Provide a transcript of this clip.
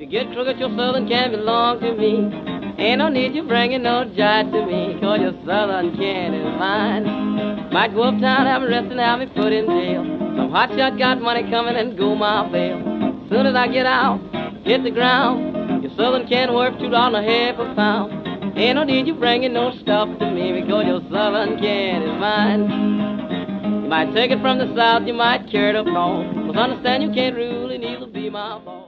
you get crooked, your Southern can belong to me. Ain't no need you bringing no jive to me, 'cause your Southern can is mine. Might go uptown, have me arrested, have me put in jail. Some hotshot got money coming and go my bail. Soon as I get out, hit the ground, your Southern can worth $2.50 a pound. Ain't no need you bringing no stuff to me, because your Southern can is mine. You might take it from the South, you might carry it up north, but understand you can't rule and neither be my boss.